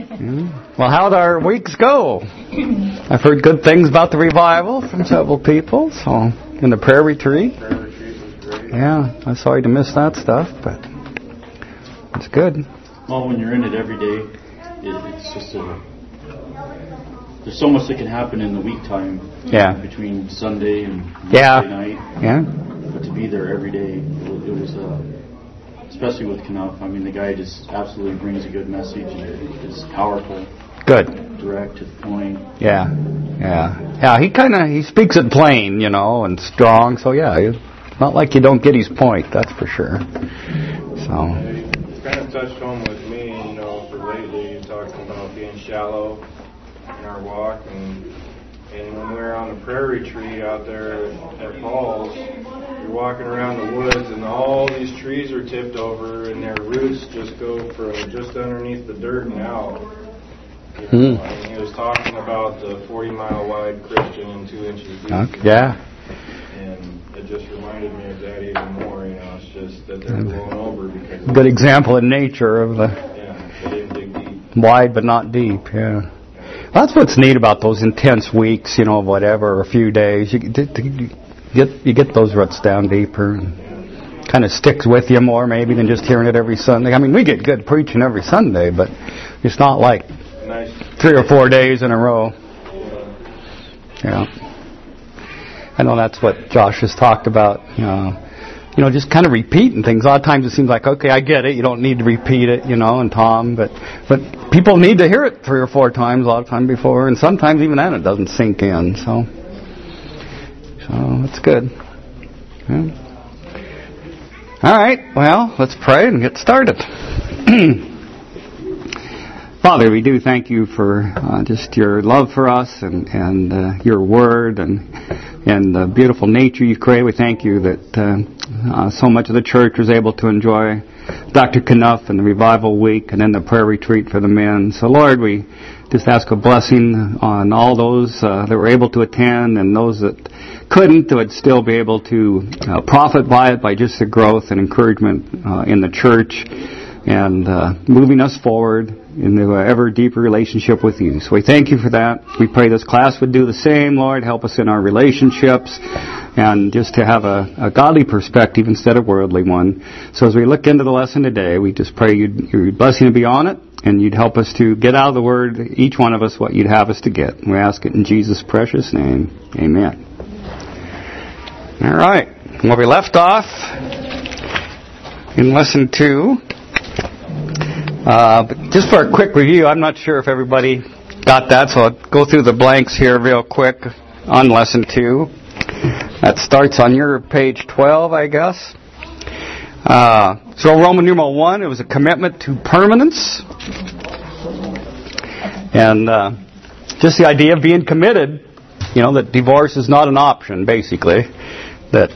Yeah. Well, how'd our weeks go? I've heard good things about the revival from several people. So, in the prayer retreat. Prayer retreat was great. Yeah, I'm sorry to miss that stuff, but it's good. Well, when you're in it every day, it's just there's so much that can happen in the week time. Yeah. Between Sunday and Yeah. Wednesday night. Yeah. But to be there every day, it was especially with Knuff. I mean, the guy just absolutely brings a good message, and it's powerful. Good. Direct to the point. Yeah. Yeah. He speaks it plain, and strong. So yeah, it's not like you don't get his point. That's for sure. So. You kind of touched home with me, for lately. You're talking about being shallow in our walk, and when we were on the prayer retreat out there at Falls, you're walking around the woods and all these trees are tipped over and their roots just go from just underneath the dirt and out. I mean, he was talking about the 40-mile wide Christian and 2 inches deep. Okay. Yeah. And it just reminded me of that even more. It's just that they're blown over because good example in nature of the they didn't dig deep. Wide but not deep. Yeah. That's what's neat about those intense weeks, whatever, a few days. You get those roots down deeper, and kind of sticks with you more maybe than just hearing it every Sunday. I mean, we get good preaching every Sunday, but it's not like 3 or 4 days in a row. Yeah. I know that's what Josh has talked about. Just kind of repeating things. A lot of times it seems like, okay, I get it. You don't need to repeat it, and Tom, but people need to hear it 3 or 4 times a lot of time before, and sometimes even then it doesn't sink in. So it's good. Yeah. All right. Well, let's pray and get started. Father, we do thank you for just your love for us and your word and the beautiful nature you create. We thank you that so much of the church was able to enjoy Dr. Knuff and the Revival Week and then the prayer retreat for the men. So, Lord, we just ask a blessing on all those that were able to attend and those that couldn't, would still be able to profit by it, by just the growth and encouragement in the church and moving us forward into an ever deeper relationship with you. So we thank you for that. We pray this class would do the same, Lord. Help us in our relationships and just to have a godly perspective instead of worldly one. So as we look into the lesson today, we just pray your blessing to be on it and you'd help us to get out of the Word, each one of us, what you'd have us to get. We ask it in Jesus' precious name. Amen. All right. Where we left off in Lesson 2... but just for a quick review, I'm not sure if everybody got that, so I'll go through the blanks here real quick on Lesson 2. That starts on your page 12, I guess. So Roman numeral 1, it was a commitment to permanence. And just the idea of being committed, that divorce is not an option, basically. That,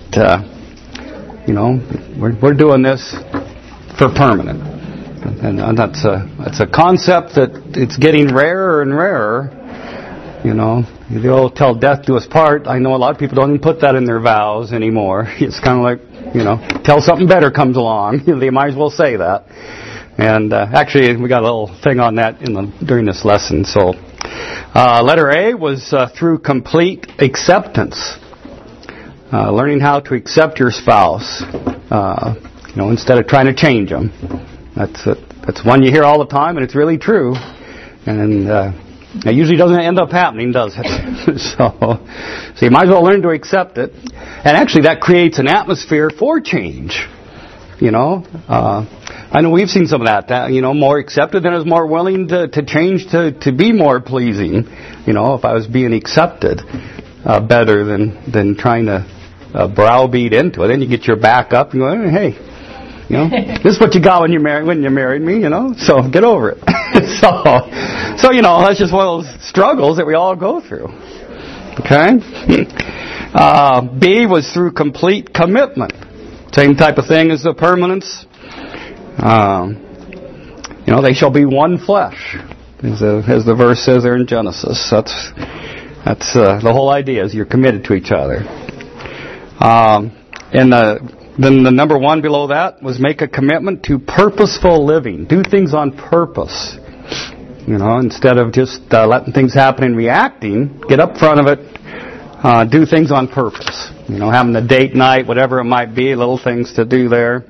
we're doing this for permanent. And that's a concept that it's getting rarer and rarer. The old "till death do us part." I know a lot of people don't even put that in their vows anymore. It's kind of like, till something better comes along. They might as well say that. And actually, we got a little thing on that during this lesson. So, letter A was through complete acceptance. Learning how to accept your spouse, instead of trying to change them. That's one you hear all the time, and it's really true. And it usually doesn't end up happening, does it? So you might as well learn to accept it. And actually, that creates an atmosphere for change. I know we've seen some of that. More accepted, then is more willing to change to be more pleasing. If I was being accepted better than trying to browbeat into it, then you get your back up and go, hey. This is what you got when you married me, so get over it. so that's just one of those struggles that we all go through. Okay? B was through complete commitment. Same type of thing as the permanence. They shall be one flesh, as the verse says there in Genesis. That's the whole idea, is you're committed to each other. Then the number 1 below that was make a commitment to purposeful living. Do things on purpose. instead of just letting things happen and reacting, get up front of it, do things on purpose. Having a date night, whatever it might be, little things to do there.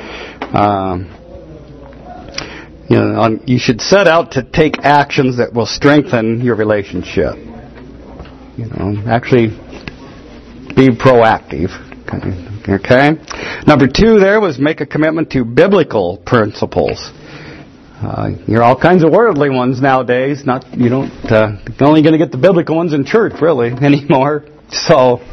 You should set out to take actions that will strengthen your relationship. Actually be proactive. Okay. Number 2 there was make a commitment to biblical principles. You're all kinds of worldly ones nowadays. You're only going to get the biblical ones in church really anymore. So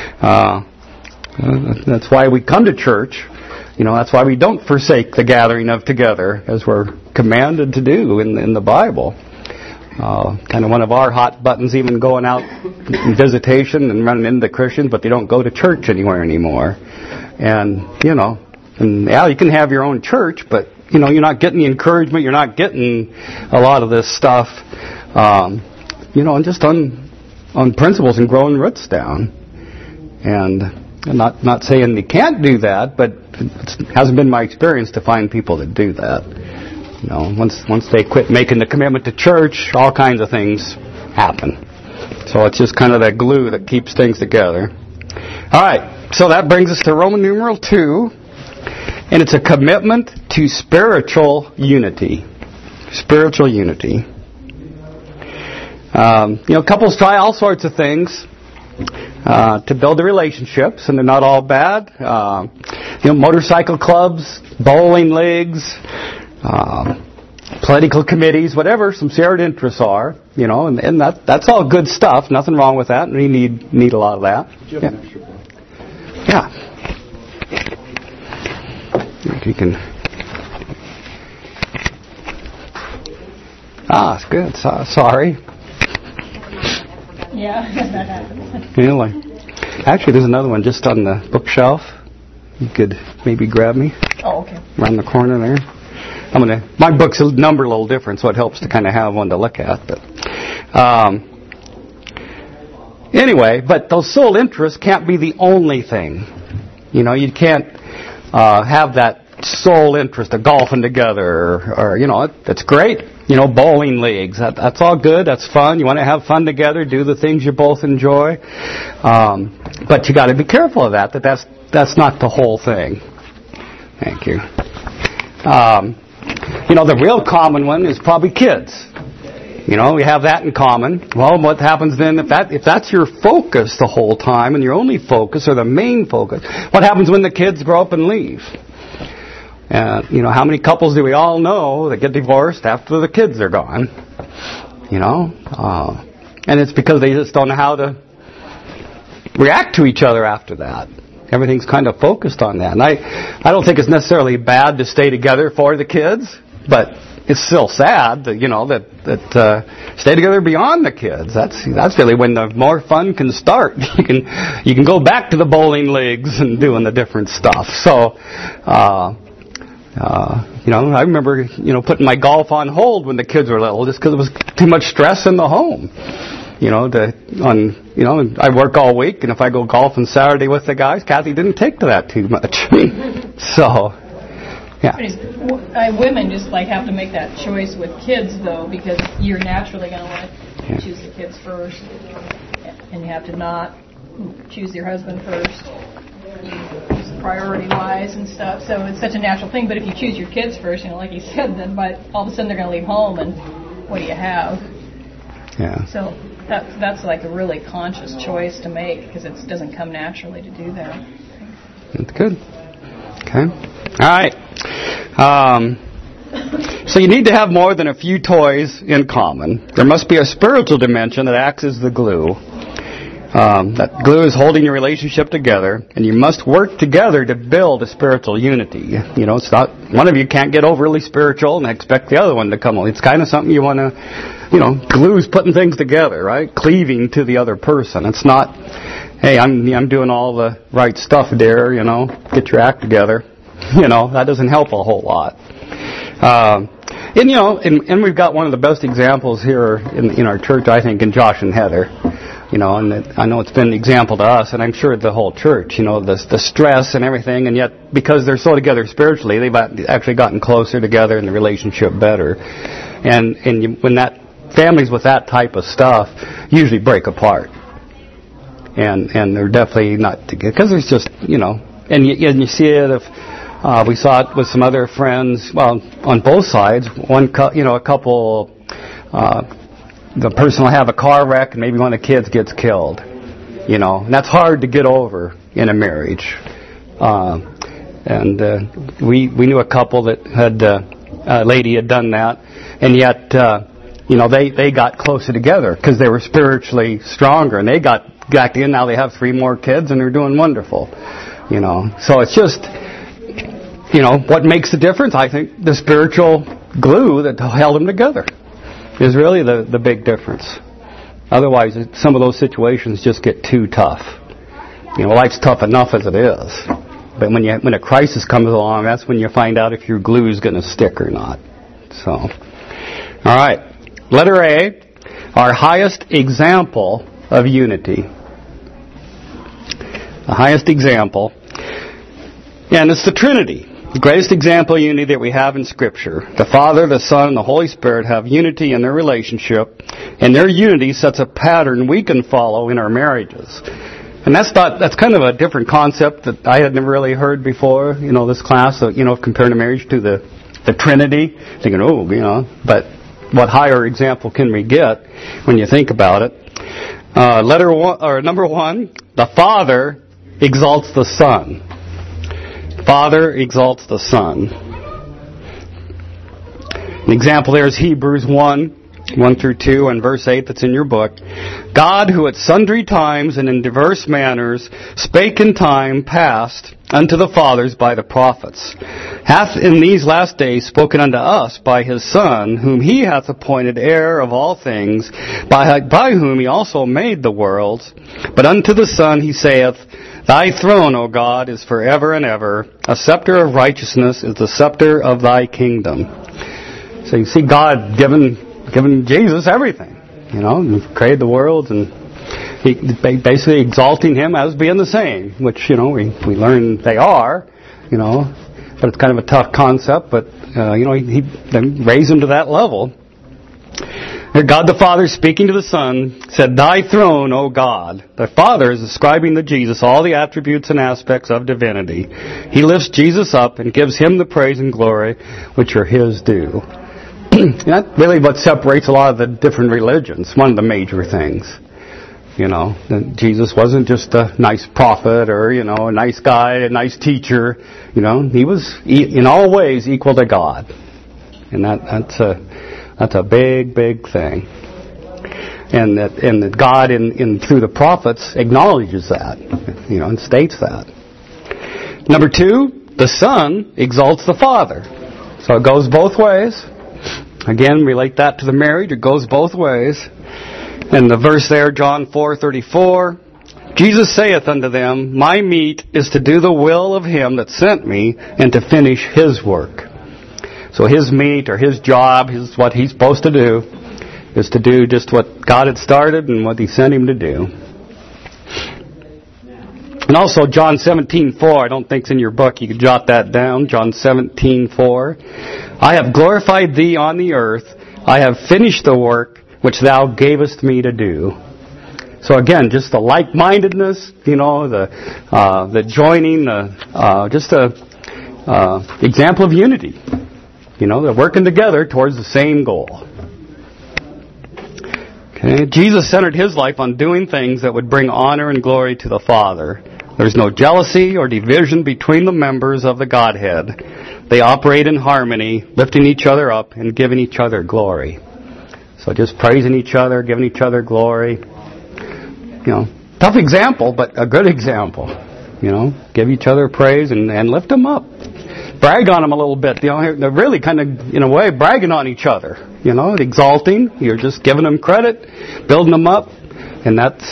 that's why we come to church. That's why we don't forsake the gathering of together, as we're commanded to do in the Bible. Kind of one of our hot buttons, even going out in visitation and running into Christians, but they don't go to church anywhere anymore. And you can have your own church, but you're not getting the encouragement. You're not getting a lot of this stuff. And just on principles and growing roots down. And I'm not saying you can't do that, but it hasn't been my experience to find people that do that. Once they quit making the commitment to church, all kinds of things happen. So it's just kind of that glue that keeps things together. All right, so that brings us to Roman numeral 2, and it's a commitment to spiritual unity. Spiritual unity. Couples try all sorts of things to build the relationships, and they're not all bad. Motorcycle clubs, bowling leagues, political committees, whatever some shared interests are, and that's all good stuff. Nothing wrong with that. We need a lot of that. Do you have an extra book? Yeah. If you can. It's good. Sorry. Yeah, that happens. Really? Actually, there's another one just on the bookshelf. You could maybe grab me. Oh, okay. Around the corner there. My book's numbered a little different, so it helps to kind of have one to look at. But anyway, but those soul interests can't be the only thing. You can't have that soul interest of golfing together, or that's great. Bowling leagues. That's all good. That's fun. You want to have fun together, do the things you both enjoy. But you got to be careful of that. That's not the whole thing. Thank you. The real common one is probably kids. We have that in common. Well, what happens then if that's your focus the whole time, and your only focus or the main focus? What happens when the kids grow up and leave? And how many couples do we all know that get divorced after the kids are gone? And it's because they just don't know how to react to each other after that. Everything's kind of focused on that. And I don't think it's necessarily bad to stay together for the kids, but it's still sad that that stay together beyond the kids. That's really when the more fun can start. You can go back to the bowling leagues and doing the different stuff. So I remember putting my golf on hold when the kids were little, just because it was too much stress in the home. I work all week, and if I go golfing Saturday with the guys, Kathy didn't take to that too much. So, yeah. Women just have to make that choice with kids, though, because you're naturally going to want to choose the kids first, and you have to not choose your husband first, priority-wise and stuff. So it's such a natural thing. But if you choose your kids first, like you said, then all of a sudden they're going to leave home, and what do you have? Yeah. So that's a really conscious choice to make, because it doesn't come naturally to do that. That's good. Okay. All right. So you need to have more than a few toys in common. There must be a spiritual dimension that acts as the glue. That glue is holding your relationship together, and you must work together to build a spiritual unity. It's not one of you can't get overly spiritual and expect the other one to come. It's kind of something you want to, glue's putting things together, right? Cleaving to the other person. It's not, hey, I'm doing all the right stuff, dear. Get your act together. That doesn't help a whole lot. And we've got one of the best examples here in our church, I think, in Josh and Heather. And I know it's been an example to us, and I'm sure the whole church, the stress and everything, and yet because they're so together spiritually, they've actually gotten closer together and the relationship better. when that families with that type of stuff usually break apart. And they're definitely not together, because there's just, and you see it if, we saw it with some other friends, well, on both sides. A couple, the person will have a car wreck and maybe one of the kids gets killed, and that's hard to get over in a marriage. We knew a couple that had, a lady had done that, and yet, they got closer together because they were spiritually stronger, and they got back in. Now they have 3 more kids and they're doing wonderful, So it's just, what makes the difference? I think the spiritual glue that held them together is really the big difference. Otherwise, some of those situations just get too tough. Life's tough enough as it is. But when a crisis comes along, that's when you find out if your glue is going to stick or not. So, all right. Letter A, our highest example of unity. The highest example. And it's the Trinity. The greatest example of unity that we have in Scripture. The Father, the Son, and the Holy Spirit have unity in their relationship, and their unity sets a pattern we can follow in our marriages. And that's kind of a different concept that I had never really heard before, this class, comparing a marriage to the Trinity, thinking, but what higher example can we get when you think about it? Number 1, the Father exalts the Son. Father exalts the Son. An example there is Hebrews 1:1-2, and verse 8 that's in your book. God, who at sundry times and in diverse manners spake in time past unto the fathers by the prophets, hath in these last days spoken unto us by his Son, whom he hath appointed heir of all things, by whom he also made the worlds. But unto the Son he saith, Thy throne, O God, is forever and ever. A scepter of righteousness is the scepter of thy kingdom. So you see God giving Jesus everything. He created the world, and he basically exalting him as being the same, which, we learn they are, but it's kind of a tough concept, but, he raised him to that level. Here God the Father, speaking to the Son, said, Thy throne, O God. The Father is ascribing to Jesus all the attributes and aspects of divinity. He lifts Jesus up and gives him the praise and glory which are his due. That's really what separates a lot of the different religions. One of the major things. That Jesus wasn't just a nice prophet or, a nice guy, a nice teacher. He was in all ways equal to God. And that's a big, big thing. And that God through the prophets acknowledges that, and states that. Number 2, the Son exalts the Father. So it goes both ways. Again, relate that to the marriage. It goes both ways. And the verse there, John 4:34, Jesus saith unto them, My meat is to do the will of him that sent me, and to finish his work. So his meat, or his job, what he's supposed to do, is to do just what God had started and what he sent him to do. And also John 17:4, I don't think it's in your book, you can jot that down. John 17:4. I have glorified thee on the earth, I have finished the work which thou gavest me to do. So again, just the like-mindedness, the joining, just a example of unity. They're working together towards the same goal. Okay. Jesus centered his life on doing things that would bring honor and glory to the Father. There's no jealousy or division between the members of the Godhead. They operate in harmony, lifting each other up and giving each other glory. So just praising each other, giving each other glory. Tough example, but a good example. Give each other praise and lift them up. Brag on them a little bit. They're really kind of, in a way, bragging on each other. Exalting. You're just giving them credit, building them up. And that's,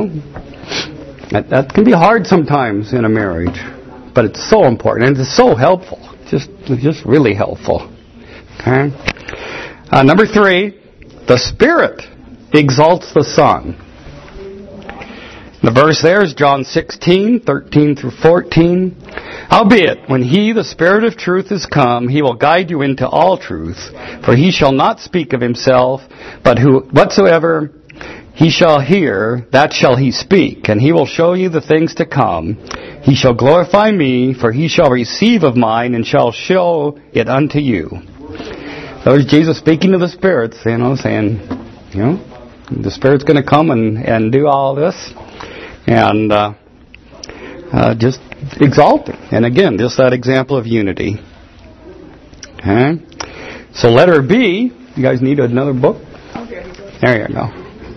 that can be hard sometimes in a marriage. But it's so important. And it's so helpful. Just really helpful. Okay. Number 3, the Spirit exalts the Son. The verse there is John 16:13 through 14. Howbeit, when He, the Spirit of truth, is come, He will guide you into all truth. For He shall not speak of Himself, but whatsoever He shall hear, that shall He speak. And He will show you the things to come. He shall glorify Me, for He shall receive of mine, and shall show it unto you. There's Jesus speaking to the spirits, saying, the Spirit's going to come and do all this. And just exalting. And again, just that example of unity. Okay. So letter B, you guys need another book? Okay. There you go.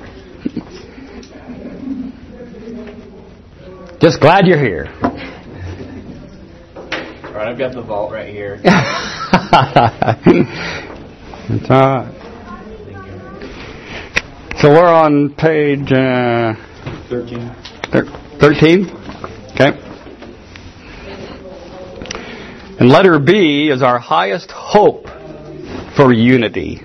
Just glad you're here. All right, I've got the vault right here. That's all right. So we're on page 13. 13? Okay. And letter B is our highest hope for unity.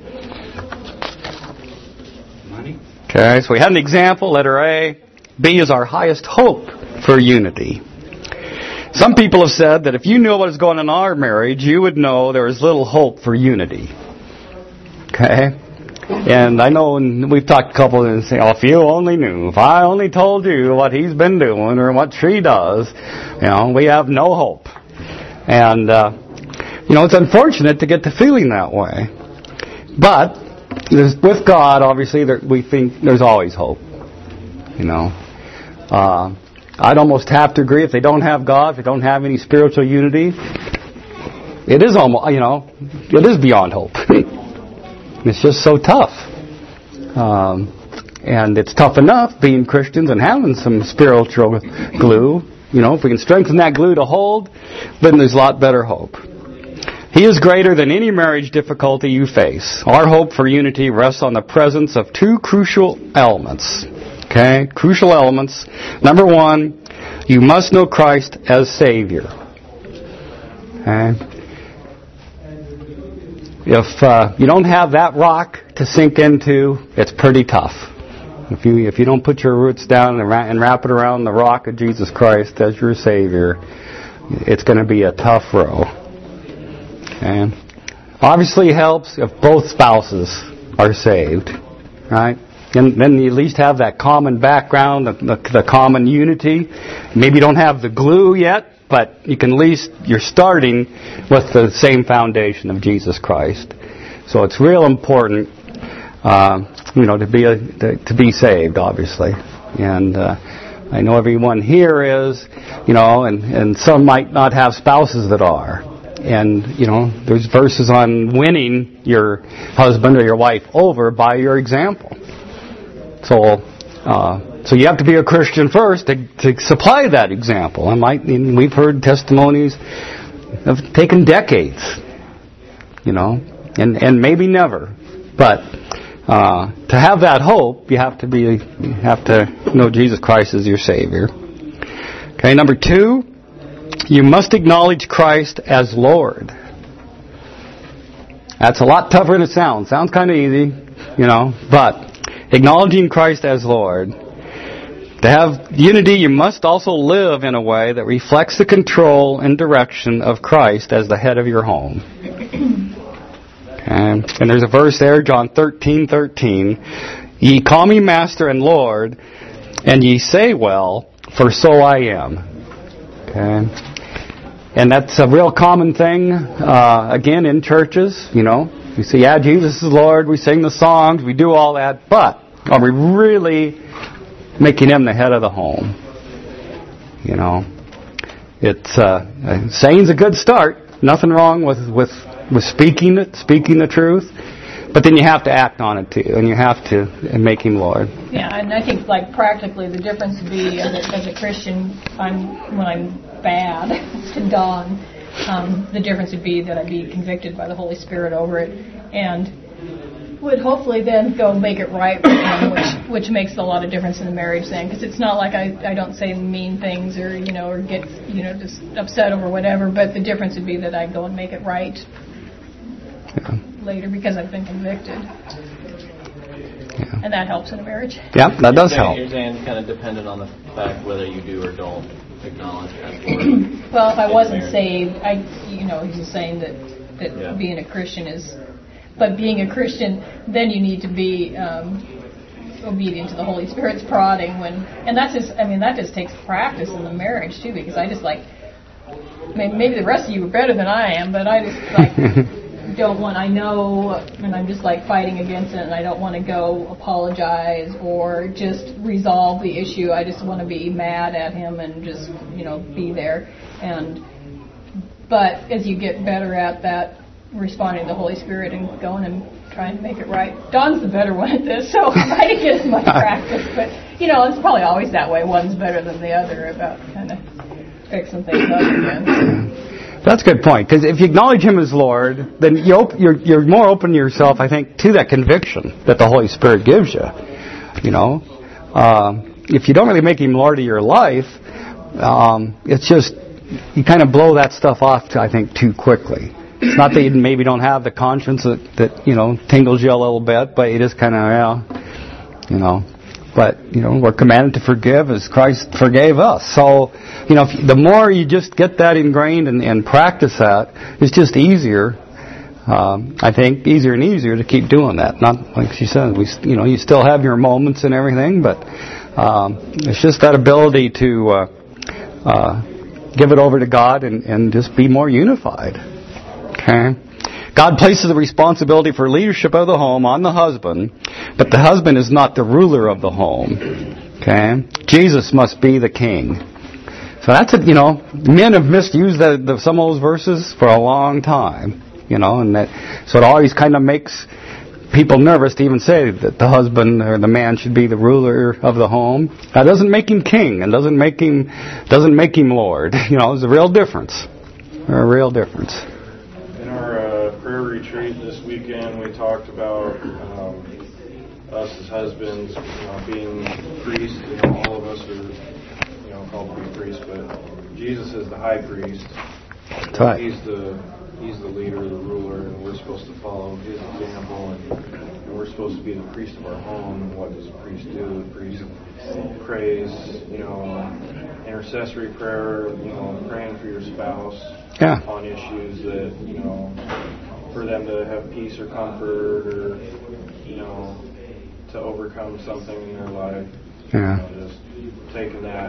Money? Okay, so we had an example, letter A. B is our highest hope for unity. Some people have said that if you knew what was going on in our marriage, you would know there is little hope for unity. Okay? And I know when we've talked to couples and say, if you only knew, if I only told you what he's been doing or what she does, we have no hope. And, it's unfortunate to get to feeling that way. But, with God, obviously, we think there's always hope. I'd almost have to agree if they don't have God, if they don't have any spiritual unity, it is almost, it is beyond hope. It's just so tough. And it's tough enough being Christians and having some spiritual glue. If we can strengthen that glue to hold, then there's a lot better hope. He is greater than any marriage difficulty you face. Our hope for unity rests on the presence of two crucial elements. Okay? Crucial elements. Number one, you must know Christ as Savior. Okay? If you don't have that rock to sink into, it's pretty tough. If you don't put your roots down and wrap it around the rock of Jesus Christ as your Savior, it's going to be a tough row. Okay? Obviously, it helps if both spouses are saved, right? And then you at least have that common background, the common unity. Maybe you don't have the glue yet, but you can at least, you're starting with the same foundation of Jesus Christ. So it's real important, to be saved, obviously. And I know everyone here is, and some might not have spouses that are. And, there's verses on winning your husband or your wife over by your example. So you have to be a Christian first to supply that example. We've heard testimonies of taken decades, and maybe never. But to have that hope, you have to know Jesus Christ as your Savior. Okay, number 2, you must acknowledge Christ as Lord. That's a lot tougher than it sounds. Sounds kind of easy, but acknowledging Christ as Lord. To have unity, you must also live in a way that reflects the control and direction of Christ as the head of your home. Okay. And there's a verse there, John 13:13. Ye call me Master and Lord, and ye say well, for so I am. Okay. And that's a real common thing, again, in churches, We say, yeah, Jesus is Lord, we sing the songs, we do all that, but are we really making Him the head of the home? It's saying's a good start. Nothing wrong with speaking the truth, but then you have to act on it too, and you have to make Him Lord. Yeah, and I think practically the difference would be as a Christian, when I'm bad to Don. The difference would be that I'd be convicted by the Holy Spirit over it, and would hopefully then go make it right with him, which makes a lot of difference in the marriage then, because it's not like I don't say mean things or get just upset over whatever, but the difference would be that I go and make it right. Yeah. later because I've been convicted. Yeah. And that helps in a marriage. Yeah, that does help. You're saying kind of dependent on the fact whether you do or don't acknowledge as Lord. Well, if I wasn't saved, he's saying that Yeah. being a Christian is, but being a Christian, then you need to be obedient to the Holy Spirit's prodding and that just takes practice in the marriage too, because I just maybe the rest of you are better than I am, but I just don't want, and I'm just fighting against it, and I don't want to go apologize or just resolve the issue. I just want to be mad at him and just, be there. But as you get better at that, responding to the Holy Spirit and going and trying to make it right. Don's the better one at this, so I didn't get as much practice. But, it's probably always that way. One's better than the other about kind of fixing things up again. That's a good point, because if you acknowledge Him as Lord, then you're more open to yourself, I think, to that conviction that the Holy Spirit gives you. If you don't really make Him Lord of your life, it's just, you kind of blow that stuff off, I think, too quickly. It's not that you maybe don't have the conscience that tingles you a little bit, but you just kind of, But, we're commanded to forgive as Christ forgave us. So, the more you just get that ingrained and practice that, it's just easier, I think, easier and easier to keep doing that. Not, like she said, you still have your moments and everything, but it's just that ability to give it over to God and just be more unified. Okay? God places the responsibility for leadership of the home on the husband, but the husband is not the ruler of the home. Okay? Jesus must be the king. So that's men have misused some of those verses for a long time. So it always kind of makes people nervous to even say that the husband or the man should be the ruler of the home. That doesn't make him king and doesn't make him Lord. There's a real difference. A real difference. In our prayer retreat this weekend, we talked about us as husbands, being priests. All of us are, called to be priests, but Jesus is the high priest. That's right. He's the leader, the ruler, and we're supposed to follow his example, and we're supposed to be the priest of our home. And what does a priest do? The priest prays, intercessory prayer, praying for your spouse. Yeah. On issues that, for them to have peace or comfort or, to overcome something in their life. Yeah. Just taking that.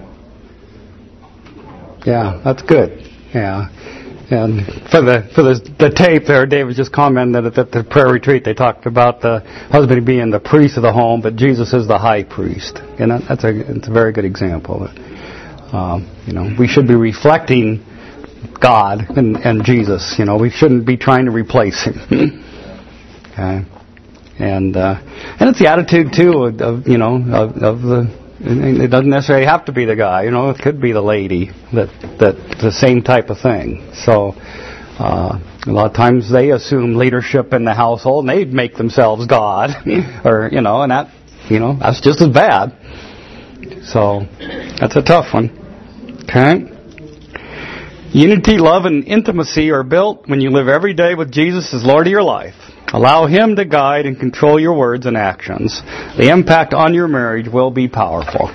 Yeah, that's good. Yeah. And for the tape there, Dave was just commenting that at the prayer retreat they talked about the husband being the priest of the home, but Jesus is the high priest. And it's a very good example. We should be reflecting God and Jesus. We shouldn't be trying to replace Him. Okay, and it's the attitude too of the. It doesn't necessarily have to be the guy. It could be the lady that the same type of thing. So a lot of times they assume leadership in the household and they make themselves God, or and that's just as bad. So that's a tough one. Okay. Unity, love, and intimacy are built when you live every day with Jesus as Lord of your life. Allow Him to guide and control your words and actions. The impact on your marriage will be powerful.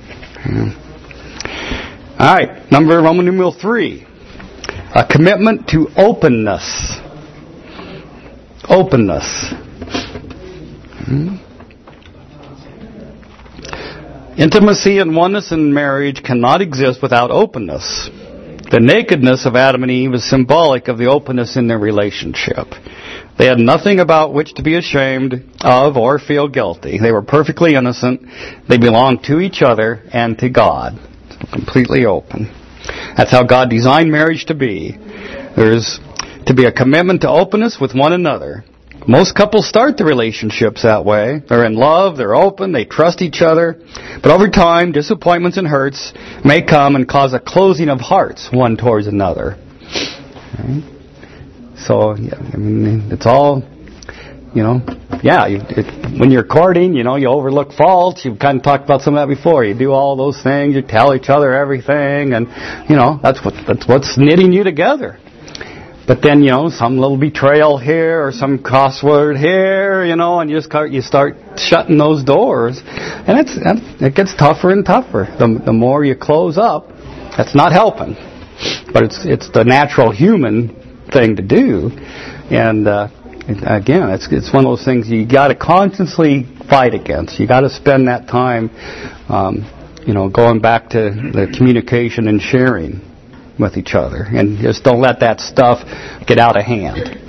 All right, Roman numeral 3. A commitment to openness. Openness. Intimacy and oneness in marriage cannot exist without openness. The nakedness of Adam and Eve is symbolic of the openness in their relationship. They had nothing about which to be ashamed of or feel guilty. They were perfectly innocent. They belonged to each other and to God. So completely open. That's how God designed marriage to be. There's to be a commitment to openness with one another. Most couples start the relationships that way. They're in love, they're open, they trust each other. But over time, disappointments and hurts may come and cause a closing of hearts one towards another. Okay. So, it's all, when you're courting, you overlook faults. You've kind of talked about some of that before. You do all those things, you tell each other everything, and, that's what's knitting you together. But then, some little betrayal here or some crossword here, and you start shutting those doors. And it gets tougher and tougher. The more you close up, that's not helping. But it's the natural human thing to do. And again, it's one of those things you got to consciously fight against. You got to spend that time, going back to the communication and sharing with each other, and just don't let that stuff get out of hand.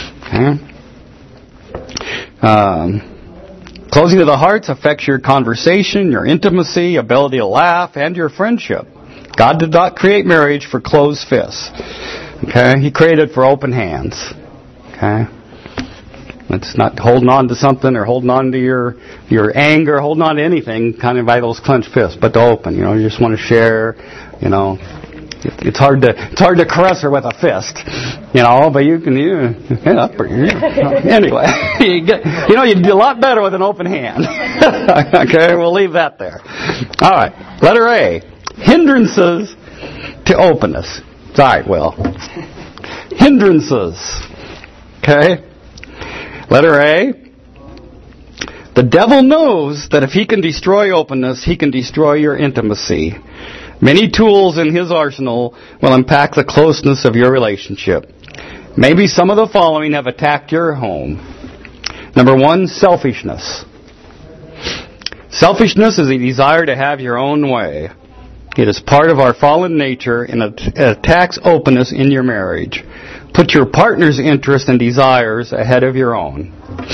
Okay? Closing of the hearts affects your conversation, your intimacy, ability to laugh, and your friendship. God did not create marriage for closed fists. Okay? He created it for open hands. Okay? It's not holding on to something or holding on to your anger, holding on to anything kind of by those clenched fists, but to open. You just want to share. It's hard to caress her with a fist, but you can. Anyway, you do a lot better with an open hand. Okay, we'll leave that there. All right, letter A: hindrances to openness. All right, well, hindrances. Okay. Letter A, the devil knows that if he can destroy openness, he can destroy your intimacy. Many tools in his arsenal will impact the closeness of your relationship. Maybe some of the following have attacked your home. Number 1, selfishness. Selfishness is a desire to have your own way. It is part of our fallen nature and it attacks openness in your marriage. Put your partner's interests and desires ahead of your own.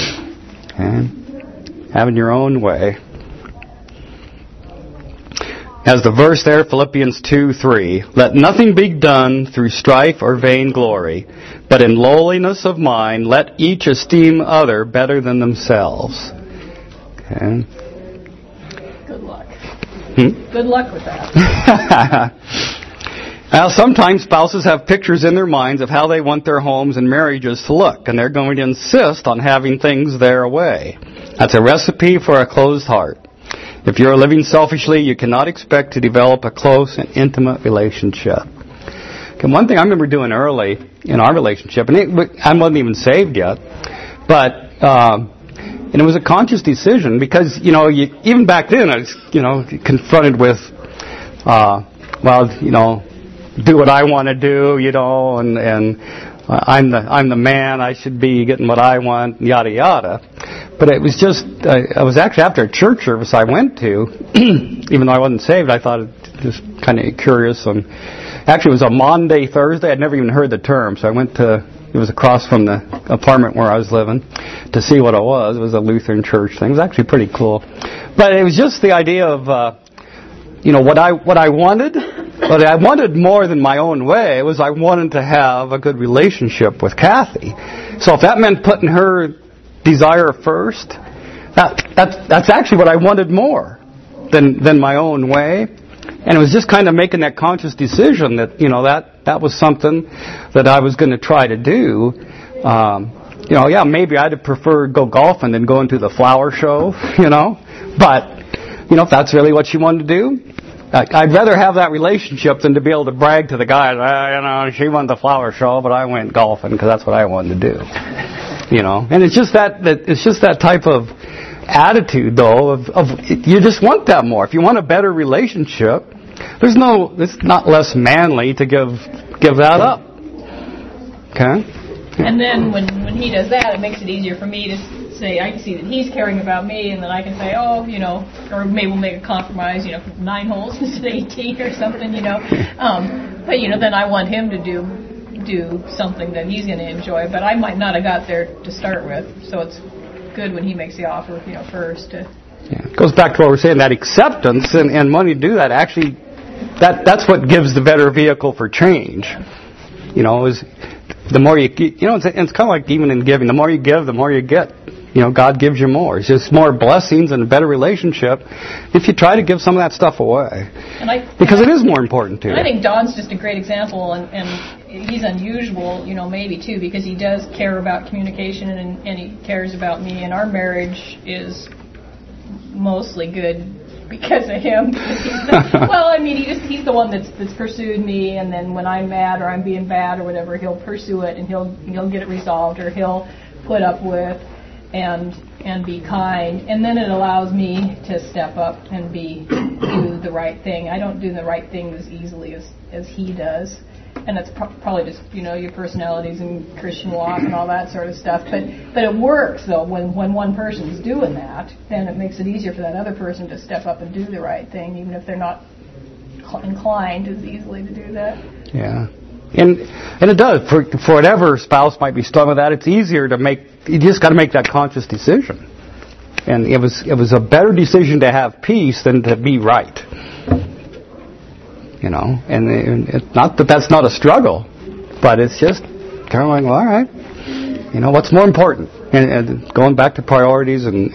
Okay? Having your own way. As the verse there, Philippians 2:3, let nothing be done through strife or vainglory, but in lowliness of mind let each esteem other better than themselves. Okay. Good luck. Good luck with that. Now, sometimes spouses have pictures in their minds of how they want their homes and marriages to look, and they're going to insist on having things their way. That's a recipe for a closed heart. If you're living selfishly, you cannot expect to develop a close and intimate relationship. Okay, one thing I remember doing early in our relationship, and I wasn't even saved yet, but and it was a conscious decision because even back then I was confronted with do what I want to do, and I'm the man, I should be getting what I want, yada yada. But it was just, I was actually after a church service I went to, even though I wasn't saved, I thought it was kind of curious. And actually it was a Maundy Thursday, I'd never even heard the term, so I went to, it was across from the apartment where I was living, to see what it was. It was a Lutheran church thing. It was actually pretty cool. But it was just the idea of, what I wanted, but I wanted more than my own way. It was I wanted to have a good relationship with Kathy. So if that meant putting her desire first, that's actually what I wanted more than my own way. And it was just kind of making that conscious decision that that was something that I was going to try to do. Maybe I'd have preferred go golfing than going to the flower show, But if that's really what you wanted to do, I'd rather have that relationship than to be able to brag to the guys, she won the flower show, but I went golfing because that's what I wanted to do. And it's just that type of attitude, though, of you just want that more. If you want a better relationship, it's not less manly to give that up. Okay? And then when he does that, it makes it easier for me to say, I can see that he's caring about me, and then I can say, or maybe we'll make a compromise, 9 holes instead of 18 or something, But, then I want him to do something that he's going to enjoy, but I might not have got there to start with, so it's good when he makes the offer, first. It goes back to what we're saying, that acceptance, and when you do that, actually, that's what gives the better vehicle for change. Is the more you, it's kind of like even in giving, the more you give, the more you get. God gives you more. It's just more blessings and a better relationship if you try to give some of that stuff away. Because it is more important to you. I think Don's just a great example, and he's unusual, maybe too, because he does care about communication and he cares about me, and our marriage is mostly good because of him. Well, I mean, he's the one that's pursued me, and then when I'm mad or I'm being bad or whatever, he'll pursue it and he'll get it resolved, or he'll put up with and be kind, and then it allows me to step up and do the right thing. I don't do the right thing as easily as he does. And it's probably just, your personalities and Christian walk and all that sort of stuff. But it works, though, when one person's doing that, then it makes it easier for that other person to step up and do the right thing, even if they're not inclined as easily to do that. Yeah. And it does. For whatever spouse might be struggling with that, it's easier to make, you just got to make that conscious decision. And it was a better decision to have peace than to be right. And it's not that that's not a struggle, but it's just kind of like, well, all right, what's more important? And going back to priorities and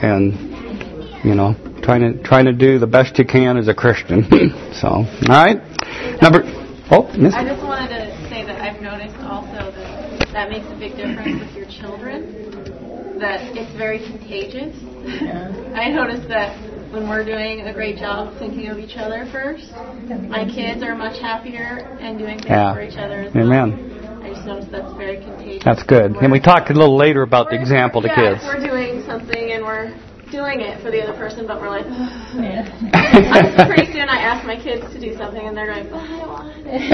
trying to do the best you can as a Christian. So, all right. Miss. I just wanted to say that I've noticed also that makes a big difference with your children, that it's very contagious. Yeah. I noticed that when we're doing a great job thinking of each other first, my kids are much happier and doing things for each other as well. Amen. I just noticed that's very contagious. That's good. And we talked a little later about the example to kids. We're doing something and we're doing it for the other person, but we're like, pretty soon I ask my kids to do something and they're going, I want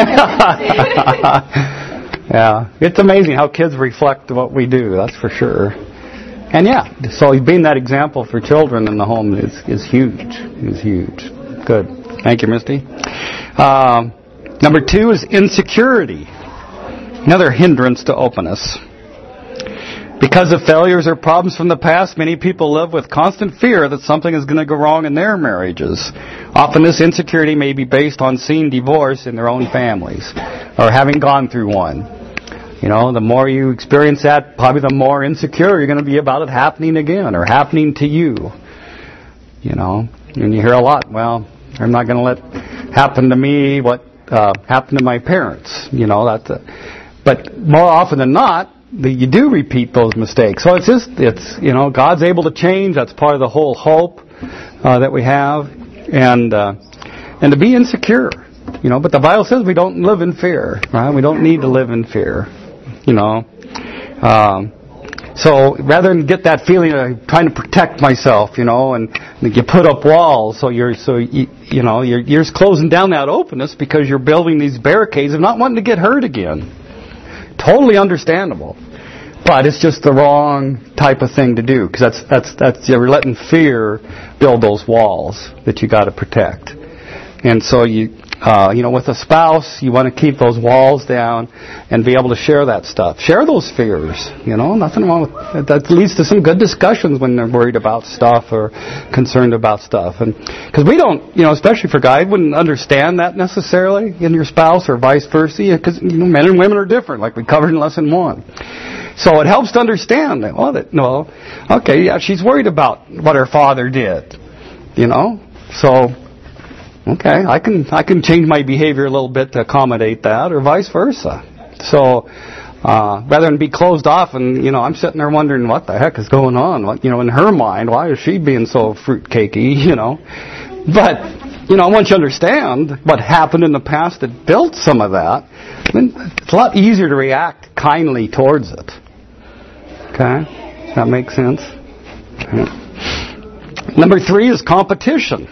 it. Yeah, it's amazing how kids reflect what we do, that's for sure. And so being that example for children in the home is huge. Is huge. Good. Thank you, Misty. Number 2 is insecurity. Another hindrance to openness. Because of failures or problems from the past, many people live with constant fear that something is going to go wrong in their marriages. Often this insecurity may be based on seeing divorce in their own families or having gone through one. The more you experience that, probably the more insecure you're going to be about it happening again or happening to you. And you hear a lot, well, I'm not going to let happen to me what happened to my parents. But more often than not, you do repeat those mistakes. So it's God's able to change. That's part of the whole hope that we have. And to be insecure. But the Bible says we don't live in fear, right? We don't need to live in fear. So rather than get that feeling of trying to protect myself, and you put up walls, so you're closing down that openness because you're building these barricades of not wanting to get hurt again. Totally understandable, but it's just the wrong type of thing to do because that's you're letting fear build those walls that you got to protect, and so with a spouse, you want to keep those walls down and be able to share that stuff. Share those fears. Nothing wrong with it. That leads to some good discussions when they're worried about stuff or concerned about stuff. And because we don't, especially for guys, wouldn't understand that necessarily in your spouse or vice versa. Because men and women are different, like we covered in lesson 1. So it helps to understand that. She's worried about what her father did. So. Okay, I can change my behavior a little bit to accommodate that, or vice versa. So, rather than be closed off and, I'm sitting there wondering what the heck is going on. What, in her mind, why is she being so fruitcakey, But, once you understand what happened in the past that built some of that, then it's a lot easier to react kindly towards it. Okay? Does that make sense? Okay. Number 3 is competition.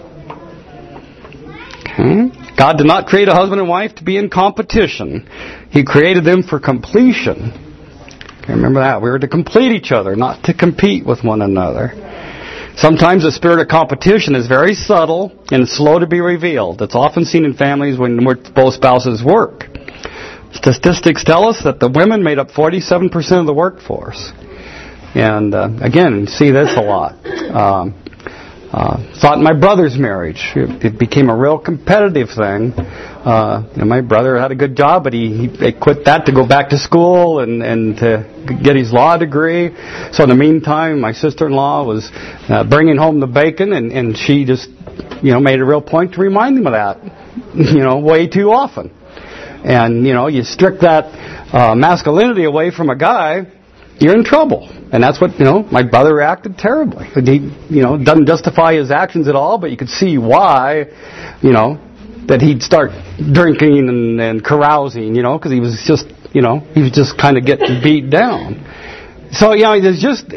God did not create a husband and wife to be in competition. He created them for completion. Okay, remember that. We were to complete each other, not to compete with one another. Sometimes the spirit of competition is very subtle and slow to be revealed. It's often seen in families when both spouses work. Statistics tell us that the women made up 47% of the workforce. And again, see this a lot. Thought in my brother's marriage, it became a real competitive thing. My brother had a good job, but he quit that to go back to school and to get his law degree. So in the meantime, my sister-in-law was bringing home the bacon, and she just, made a real point to remind him of that, way too often. And, you strip that masculinity away from a guy, you're in trouble. And that's what, my brother reacted terribly. He, doesn't justify his actions at all, but you could see why, that he'd start drinking and carousing, because he was just kind of getting beat down. So, there's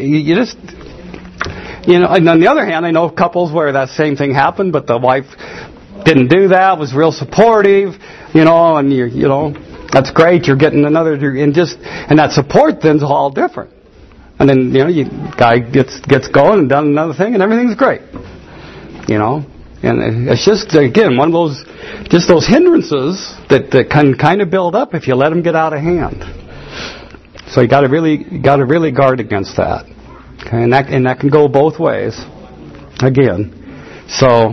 and on the other hand, I know couples where that same thing happened, but the wife didn't do that, was real supportive, and that's great, you're getting another, and that support then's all different. And then, guy gets going and done another thing, and everything's great. And it's just, again, one of those hindrances that can kind of build up if you let them get out of hand. So you got to really guard against that. Okay, and that can go both ways. Again, so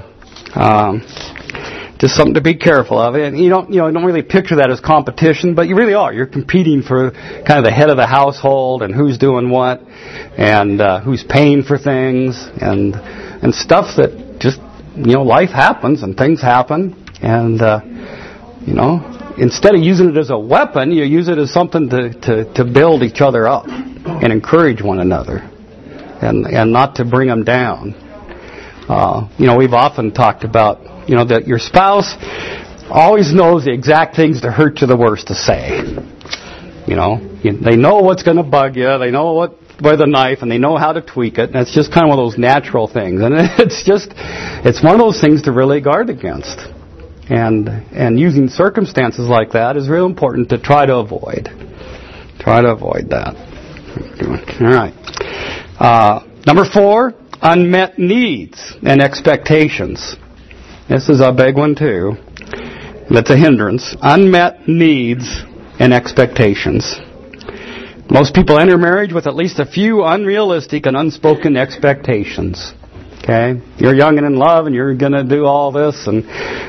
just something to be careful of. And you don't really picture that as competition, but you really are. You're competing for kind of the head of the household and who's doing what, and who's paying for things, and stuff that just life happens and things happen, and instead of using it as a weapon, you use it as something to build each other up and encourage one another. And not to bring them down. We've often talked about, that your spouse always knows the exact things to hurt you the worst to say. They know what's going to bug you. They know where the knife, and they know how to tweak it. And it's just kind of one of those natural things. And it's one of those things to really guard against. And using circumstances like that is real important to try to avoid. Try to avoid that. All right. Number 4, unmet needs and expectations. This is a big one too. That's a hindrance. Unmet needs and expectations. Most people enter marriage with at least a few unrealistic and unspoken expectations. Okay? You're young and in love, and you're going to do all this, and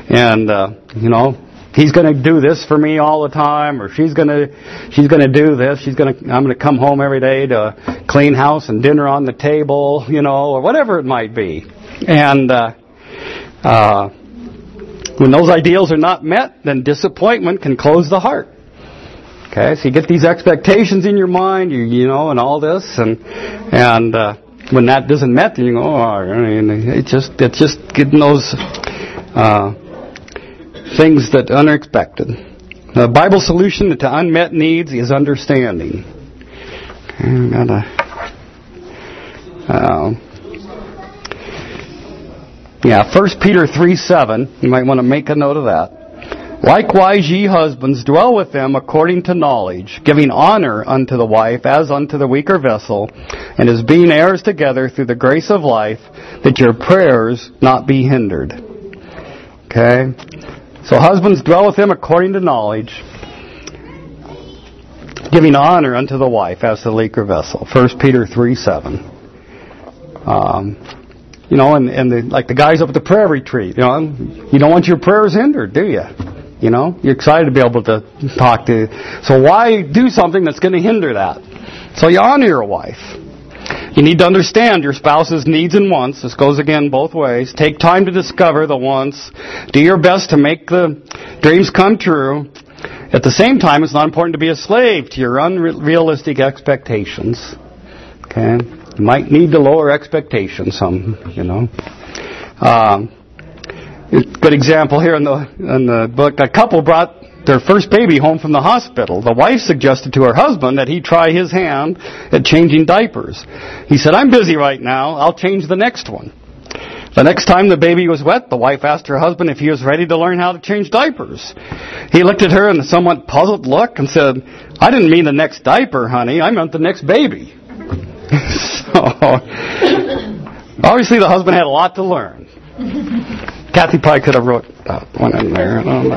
he's going to do this for me all the time, or she's going to do this. I'm going to come home every day to clean house and dinner on the table, or whatever it might be. And when those ideals are not met, then disappointment can close the heart. Okay, so you get these expectations in your mind, and all this, and when that isn't met, then you go, it's just getting those things that are unexpected. The Bible solution to unmet needs is understanding. Okay, 1 Peter 3:7. You might want to make a note of that. Likewise, ye husbands, dwell with them according to knowledge, giving honor unto the wife as unto the weaker vessel, and as being heirs together through the grace of life, that your prayers not be hindered. Okay? So husbands, dwell with them according to knowledge, giving honor unto the wife as the weaker vessel. 1 Peter 3:7. Like the guys up at the prayer retreat, you don't want your prayers hindered, do you? You're excited to be able to talk to. So why do something that's going to hinder that? So you honor your wife. You need to understand your spouse's needs and wants. This goes again both ways. Take time to discover the wants. Do your best to make the dreams come true. At the same time, it's not important to be a slave to your unrealistic expectations. Okay? You might need to lower expectations some, Good example here in the book. A couple brought their first baby home from the hospital. The wife suggested to her husband that he try his hand at changing diapers. He said, "I'm busy right now. I'll change the next one." The next time the baby was wet, the wife asked her husband if he was ready to learn how to change diapers. He looked at her in a somewhat puzzled look and said, "I didn't mean the next diaper, honey. I meant the next baby." So, obviously the husband had a lot to learn. Kathy probably could have wrote one in there. I don't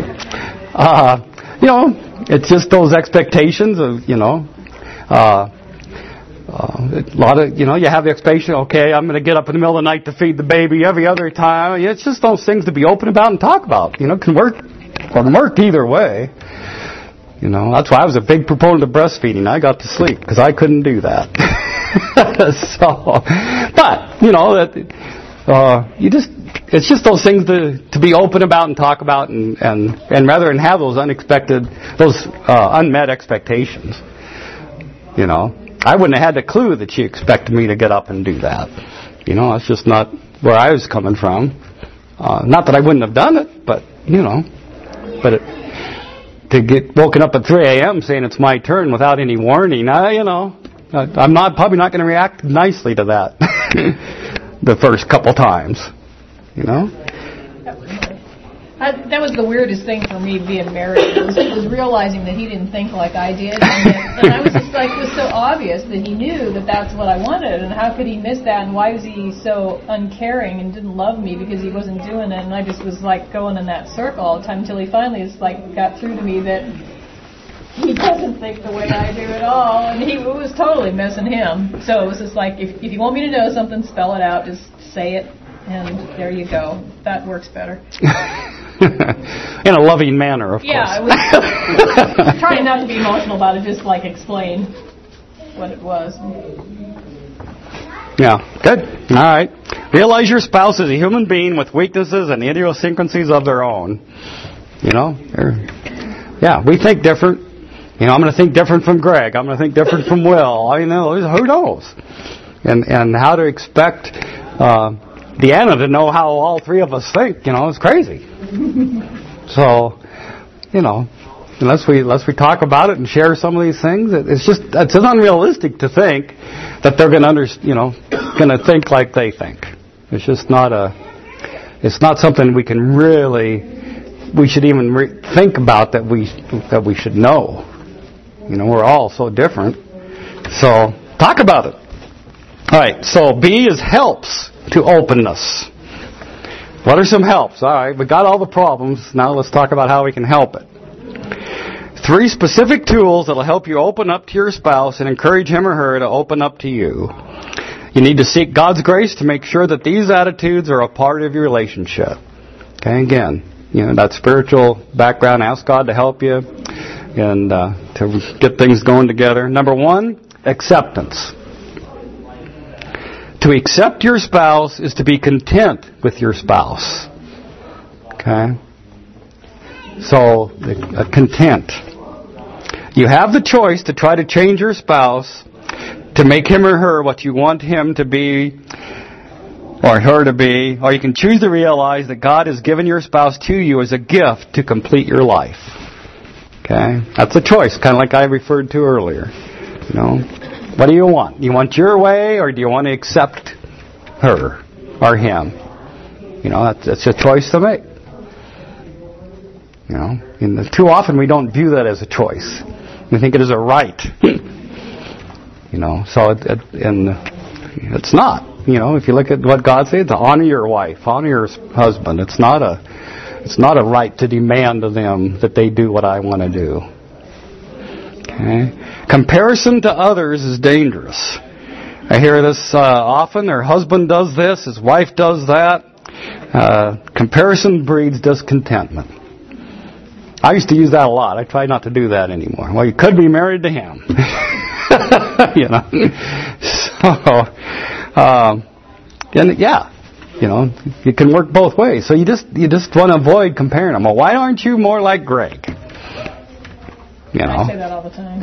know. It's just those expectations of, a lot of, you have the expectation, okay, I'm going to get up in the middle of the night to feed the baby every other time. It's just those things to be open about and talk about. Can work either way. That's why I was a big proponent of breastfeeding. I got to sleep because I couldn't do that. It's just those things to be open about and talk about, and rather than have those unmet expectations. I wouldn't have had a clue that she expected me to get up and do that. You know, that's just not where I was coming from. Not that I wouldn't have done it, but, you know. But to get woken up at 3 a.m. saying it's my turn without any warning, you know, I'm probably not going to react nicely to that the first couple times, you know. That was the weirdest thing for me being married. Was realizing that he didn't think like I did, and I was just like, it was so obvious that he knew that that's what I wanted, and how could he miss that? And why was he so uncaring and didn't love me because he wasn't doing it? And I just was like going in that circle all the time until he finally just like got through to me that he doesn't think the way I do at all, and it was totally missing him. So it was just like, if you want me to know something, spell it out, just say it. And there you go. That works better. In a loving manner, of course. Yeah, I was trying not to be emotional about it, just like explain what it was. Yeah, good. All right. Realize your spouse is a human being with weaknesses and idiosyncrasies of their own. You know? Yeah, we think different. You know, I'm going to think different from Greg. I'm going to think different from Will. I mean, who knows? And how to expect Deanna to know how all three of us think, you know, is crazy. So, you know, unless we talk about it and share some of these things, it's unrealistic to think that they're going to think like they think. It's just it's not something we should even think about that we should know. You know, we're all so different. So, talk about it. All right, so B is helps to openness. What are some helps? All right, we got all the problems. Now let's talk about how we can help it. 3 specific tools that will help you open up to your spouse and encourage him or her to open up to you. You need to seek God's grace to make sure that these attitudes are a part of your relationship. Okay, again, you know, that spiritual background, ask God to help you and to get things going together. Number 1, acceptance. To accept your spouse is to be content with your spouse. Okay? So, content. You have the choice to try to change your spouse to make him or her what you want him to be or her to be, or you can choose to realize that God has given your spouse to you as a gift to complete your life. Okay? That's a choice, kind of like I referred to earlier. You know? What do you want? You want your way, or do you want to accept her or him? You know, that's a choice to make. You know, and too often we don't view that as a choice. We think it is a right. You know, so it's not. You know, if you look at what God says, to honor your wife, honor your husband. It's not a right to demand of them that they do what I want to do. Okay. Comparison to others is dangerous. I hear this often. Their husband does this, his wife does that. Comparison breeds discontentment. I used to use that a lot. I try not to do that anymore. Well, you could be married to him. You know. So, and yeah, you know, it can work both ways. So you just want to avoid comparing them. Well, why aren't you more like Greg? You know. I say that all the time.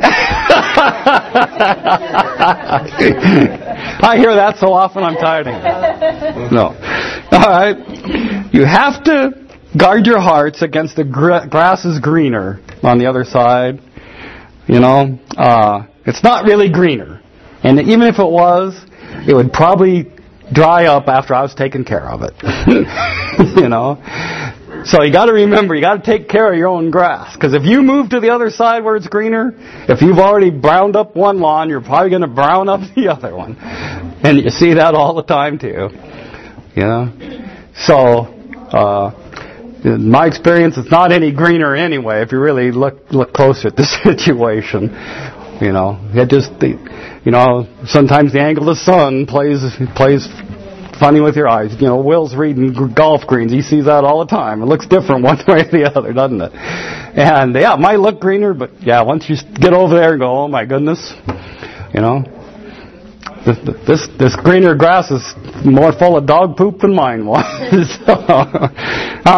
I hear that so often I'm tired of it. No. All right. You have to guard your hearts against the grass is greener on the other side. You know, it's not really greener. And even if it was, it would probably dry up after I was taking care of it. You know. So you got to remember, you got to take care of your own grass. Because if you move to the other side where it's greener, if you've already browned up one lawn, you're probably going to brown up the other one. And you see that all the time too. You know? So, in my experience, it's not any greener anyway if you really look closer at the situation. You know, it just, you know, sometimes the angle of the sun plays funny with your eyes. You know, Will's reading golf greens. He sees that all the time. It looks different one way or the other, doesn't it? And yeah, it might look greener, but yeah, once you get over there and go, oh my goodness, you know, this greener grass is more full of dog poop than mine was. So, all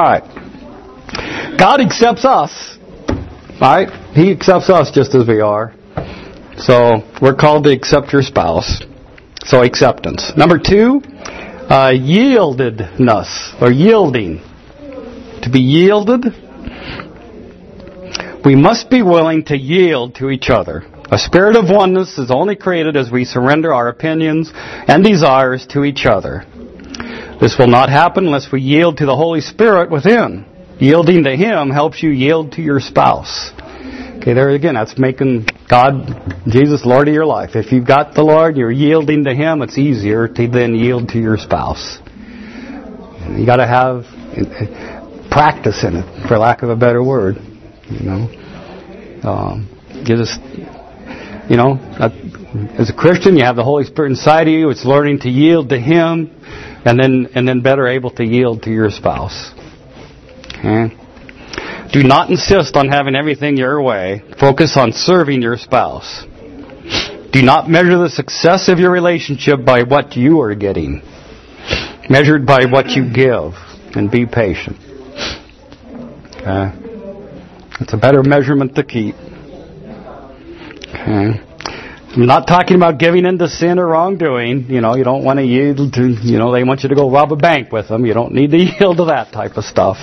right. God accepts us. All right? He accepts us just as we are. So we're called to accept your spouse. So acceptance. Number 2, yieldedness or yielding. To be yielded, we must be willing to yield to each other. A spirit of oneness is only created as we surrender our opinions and desires to each other. This will not happen unless we yield to the Holy Spirit within. Yielding to Him helps you yield to your spouse. Okay, there again, that's making God, Jesus, Lord of your life. If you've got the Lord, you're yielding to Him, it's easier to then yield to your spouse. You got to have practice in it, for lack of a better word. You just, as a Christian, you have the Holy Spirit inside of you. It's learning to yield to Him, and then better able to yield to your spouse. Okay. Do not insist on having everything your way. Focus on serving your spouse. Do not measure the success of your relationship by what you are getting. Measured by what you give, and be patient. Okay. It's a better measurement to keep. Okay. I'm not talking about giving into sin or wrongdoing. You don't want to yield to, they want you to go rob a bank with them. You don't need to yield to that type of stuff.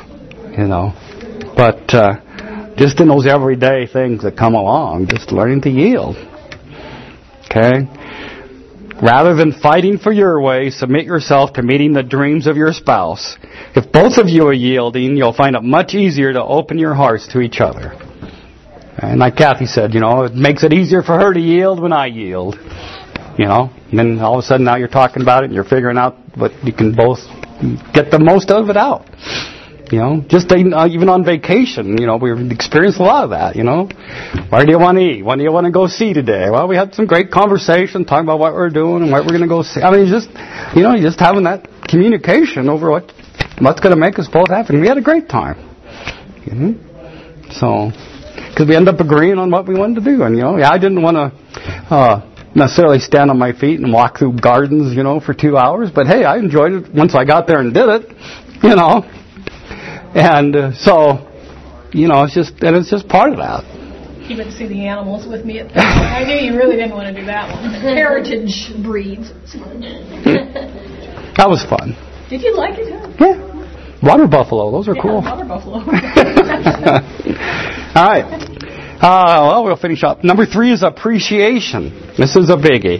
But just in those everyday things that come along, just learning to yield. Okay? Rather than fighting for your way, submit yourself to meeting the dreams of your spouse. If both of you are yielding, you'll find it much easier to open your hearts to each other. And like Kathy said, it makes it easier for her to yield when I yield. And then all of a sudden now you're talking about it and you're figuring out what you can both get the most of it out. Just even on vacation, we've experienced a lot of that, Where do you want to eat? What do you want to go see today? Well, we had some great conversation talking about what we're doing and what we're going to go see. I mean, just having that communication over what's going to make us both happy. We had a great time. So, because we ended up agreeing on what we wanted to do. And, I didn't want to necessarily stand on my feet and walk through gardens, for 2 hours. But, hey, I enjoyed it once I got there and did it, And so, it's just part of that. He went to see the animals with me at that point. I knew you really didn't want to do that one. Heritage breeds. That was fun. Did you like it? Huh? Yeah. Water buffalo, those are cool. Water buffalo. All right. We'll finish up. Number 3 is appreciation. This is a biggie.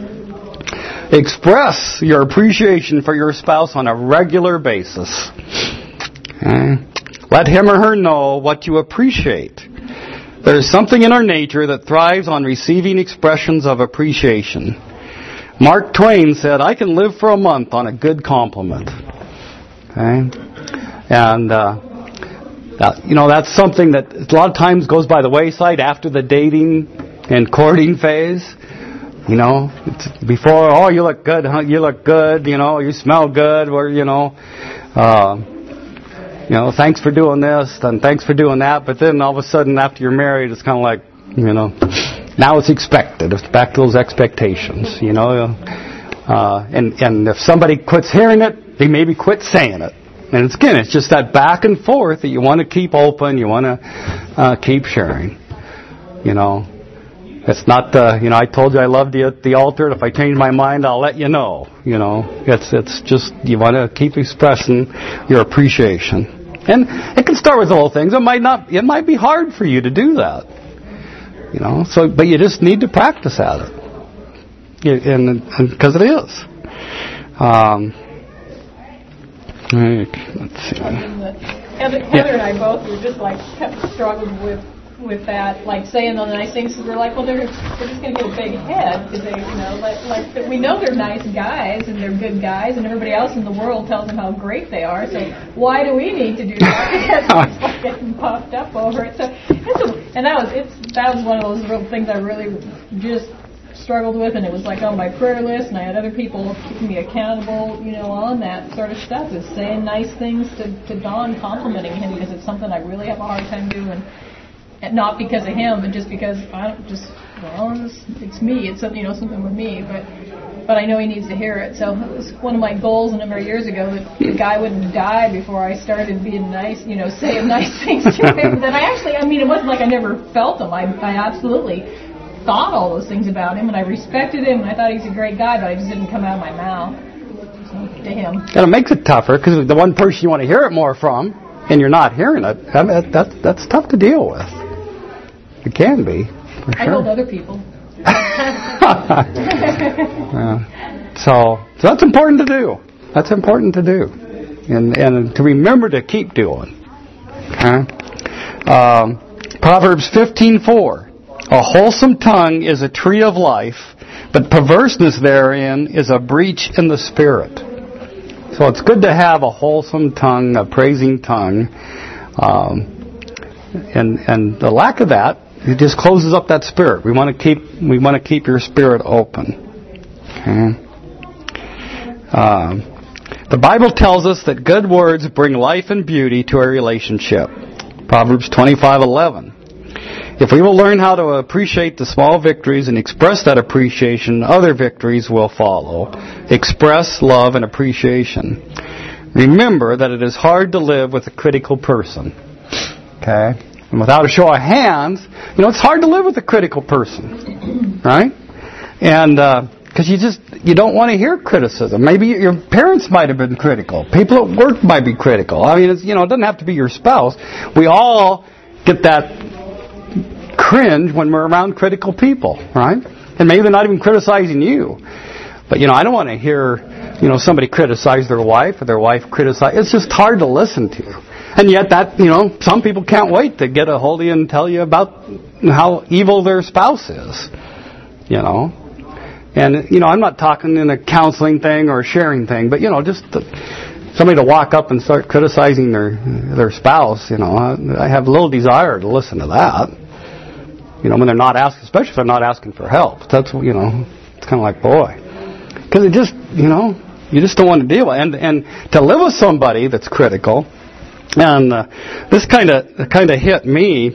Express your appreciation for your spouse on a regular basis. Okay. Let him or her know what you appreciate. There is something in our nature that thrives on receiving expressions of appreciation. Mark Twain said, I can live for a month on a good compliment. Okay? And, that's something that a lot of times goes by the wayside after the dating and courting phase. It's before, you look good, huh? You look good, you smell good, or, thanks for doing this, and thanks for doing that. But then all of a sudden, after you're married, it's kind of like, now it's expected. It's back to those expectations, And if somebody quits hearing it, they maybe quit saying it. And it's just that back and forth that you want to keep open, you want to keep sharing. It's not I told you I loved you at the altar, and if I change my mind, I'll let you know. It's just you want to keep expressing your appreciation. And it can start with little things. It might be hard for you to do that. But you just need to practice at it. And because it is. Let's see. Heather and I both were just kept struggling with that, saying the nice things. We're like, well, they're just going to get a big head because they, we know they're nice guys and they're good guys, and everybody else in the world tells them how great they are. So why do we need to do that? Because it's getting puffed up over it. So that was one of those real things I really just struggled with, and it was on my prayer list, and I had other people keeping me accountable, on that sort of stuff. Is saying nice things to Don, complimenting him, because it's something I really have a hard time doing. And not because of him, but just because it's me. It's something, something with me. But I know he needs to hear it. So it was one of my goals a number of years ago that the guy wouldn't die before I started being nice, saying nice things to him. That it wasn't like I never felt them. I absolutely thought all those things about him, and I respected him, and I thought he was a great guy, but I just didn't come out of my mouth to him. And it makes it tougher because the one person you want to hear it more from, and you're not hearing it. I mean, that's tough to deal with. It can be, for sure. I told other people. So that's important to do. That's important to do, and to remember to keep doing. Okay. Proverbs 15:4. A wholesome tongue is a tree of life, but perverseness therein is a breach in the spirit. So it's good to have a wholesome tongue, a praising tongue, and the lack of that, it just closes up that spirit. We want to keep your spirit open. Okay. The Bible tells us that good words bring life and beauty to a relationship. Proverbs 25:11. If we will learn how to appreciate the small victories and express that appreciation, other victories will follow. Express love and appreciation. Remember that it is hard to live with a critical person. Okay? And without a show of hands, it's hard to live with a critical person. Right? And because you don't want to hear criticism. Maybe your parents might have been critical. People at work might be critical. I mean, it doesn't have to be your spouse. We all get that cringe when we're around critical people, right? And maybe they're not even criticizing you. But, I don't want to hear, somebody criticize their wife or their wife criticize. It's just hard to listen to. And yet some people can't wait to get a hold of you and tell you about how evil their spouse is, And, I'm not talking in a counseling thing or a sharing thing, but, just somebody to walk up and start criticizing their spouse, I have little desire to listen to that. When they're not asking, especially if they're not asking for help. That's, it's kind of like, boy. Because it just, you just don't want to deal with it. And to live with somebody that's critical, and this kind of hit me,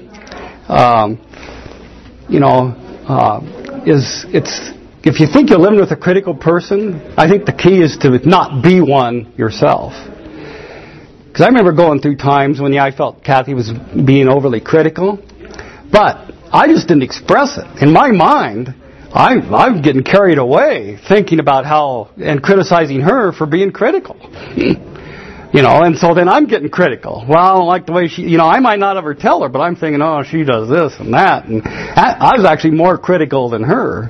if you think you're living with a critical person, I think the key is to not be one yourself. Because I remember going through times when, I felt Kathy was being overly critical, but I just didn't express it. In my mind, I'm getting carried away thinking about and criticizing her for being critical. And so then I'm getting critical. Well, I don't like the way she, I might not ever tell her, but I'm thinking, oh, she does this and that. And I was actually more critical than her.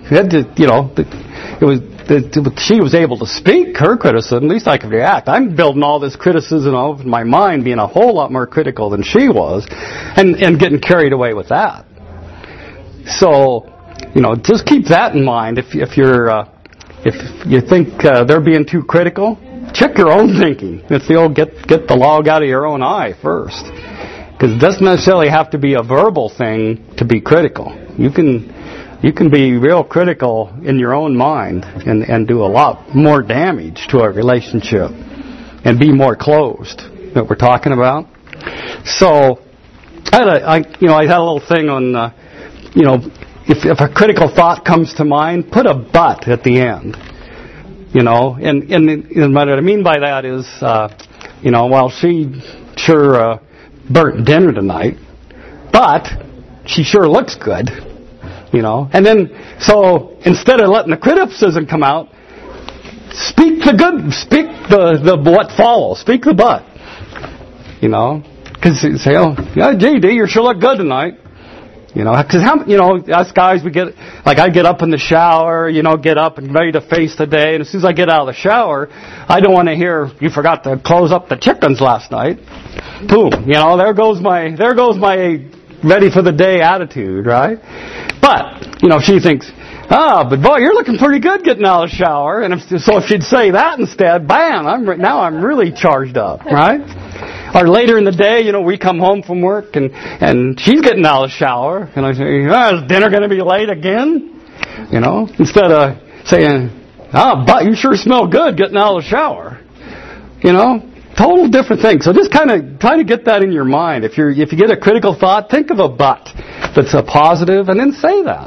She was able to speak her criticism, at least I could react. I'm building all this criticism up in my mind, being a whole lot more critical than she was, and getting carried away with that. So, just keep that in mind. If you think they're being too critical, check your own thinking. It's the old get the log out of your own eye first, because it doesn't necessarily have to be a verbal thing to be critical. You can be real critical in your own mind and do a lot more damage to a relationship and be more closed. That we're talking about. So, I had a little thing on. If a critical thought comes to mind, put a but at the end. And what I mean by that is, well, she sure burnt dinner tonight, but she sure looks good. And then, so instead of letting the criticism come out, speak the what follows. Speak the but. Because you say, oh, yeah, JD, you sure look good tonight. Because us guys, I get up in the shower, get up and ready to face the day, and as soon as I get out of the shower, I don't want to hear, you forgot to close up the chickens last night. Boom, there goes my ready for the day attitude, right? But, she thinks, but boy, you're looking pretty good getting out of the shower, and so if she'd say that instead, bam, now I'm really charged up, right? Or later in the day, we come home from work and she's getting out of the shower, and I say, is dinner going to be late again? Instead of saying, but you sure smell good getting out of the shower. Total different thing. So just kind of try to get that in your mind. If you get a critical thought, think of a but that's a positive, and then say that.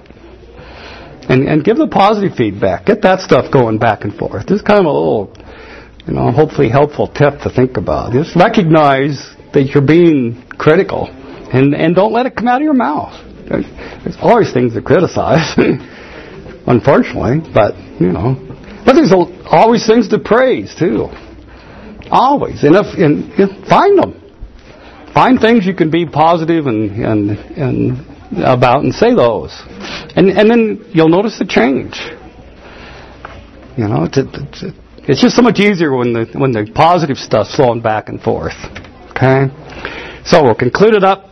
And give the positive feedback. Get that stuff going back and forth. Just kind of a little, hopefully helpful tip to think about. Just recognize that you're being critical, and don't let it come out of your mouth. there's always things to criticize, unfortunately, but, But there's always things to praise, too. Always. And find them. Find things you can be positive and about and say those. And then you'll notice the change. It's just so much easier when the positive stuff's flowing back and forth. Okay? So we'll conclude it up.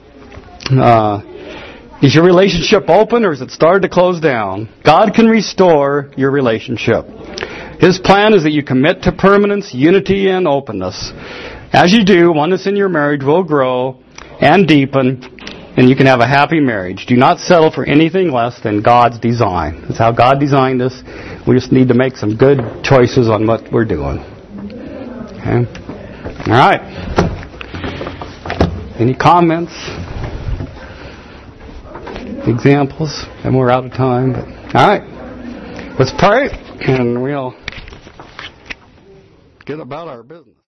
Is your relationship open or is it started to close down? God can restore your relationship. His plan is that you commit to permanence, unity, and openness. As you do, oneness in your marriage will grow and deepen, and you can have a happy marriage. Do not settle for anything less than God's design. That's how God designed us. We just need to make some good choices on what we're doing. Okay? All right. Any comments? Examples? And we're out of time. But, all right. Let's pray, and we'll get about our business.